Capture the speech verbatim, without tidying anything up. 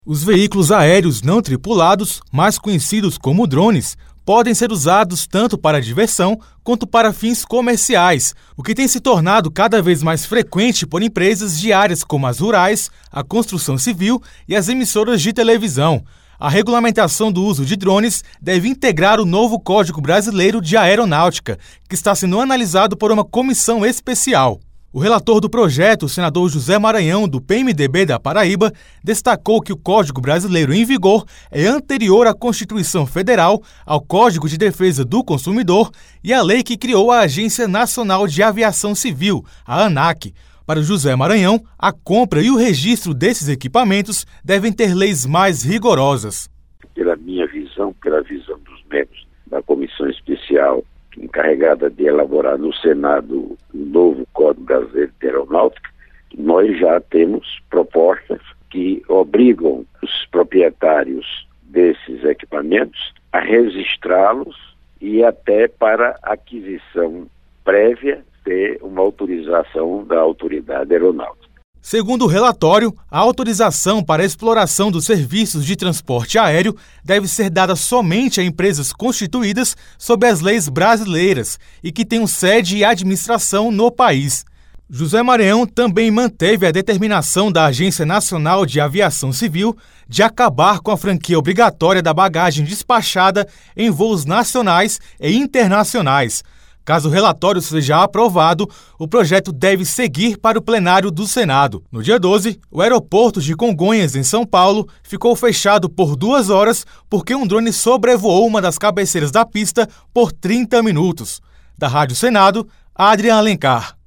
Os veículos aéreos não tripulados, mais conhecidos como drones, podem ser usados tanto para diversão quanto para fins comerciais, o que tem se tornado cada vez mais frequente por empresas de áreas como as rurais, a construção civil e as emissoras de televisão. A regulamentação do uso de drones deve integrar o novo Código Brasileiro de Aeronáutica, que está sendo analisado por uma comissão especial. O relator do projeto, o senador José Maranhão, do P M D B da Paraíba, destacou que o Código Brasileiro em vigor é anterior à Constituição Federal, ao Código de Defesa do Consumidor e à lei que criou a Agência Nacional de Aviação Civil, a ANAC. Para José Maranhão, a compra e o registro desses equipamentos devem ter leis mais rigorosas. Pela minha visão, pela visão dos membros da comissão especial encarregada de elaborar no Senado o novo Código Brasileiro de Aeronáutica, nós já temos propostas que obrigam os proprietários desses equipamentos a registrá-los e até para aquisição prévia ter uma autorização da autoridade aeronáutica. Segundo o relatório, a autorização para a exploração dos serviços de transporte aéreo deve ser dada somente a empresas constituídas sob as leis brasileiras e que tenham sede e administração no país. José Maranhão também manteve a determinação da Agência Nacional de Aviação Civil de acabar com a franquia obrigatória da bagagem despachada em voos nacionais e internacionais. Caso o relatório seja aprovado, o projeto deve seguir para o plenário do Senado. No dia doze, o aeroporto de Congonhas, em São Paulo, ficou fechado por duas horas porque um drone sobrevoou uma das cabeceiras da pista por trinta minutos. Da Rádio Senado, Adrian Alencar.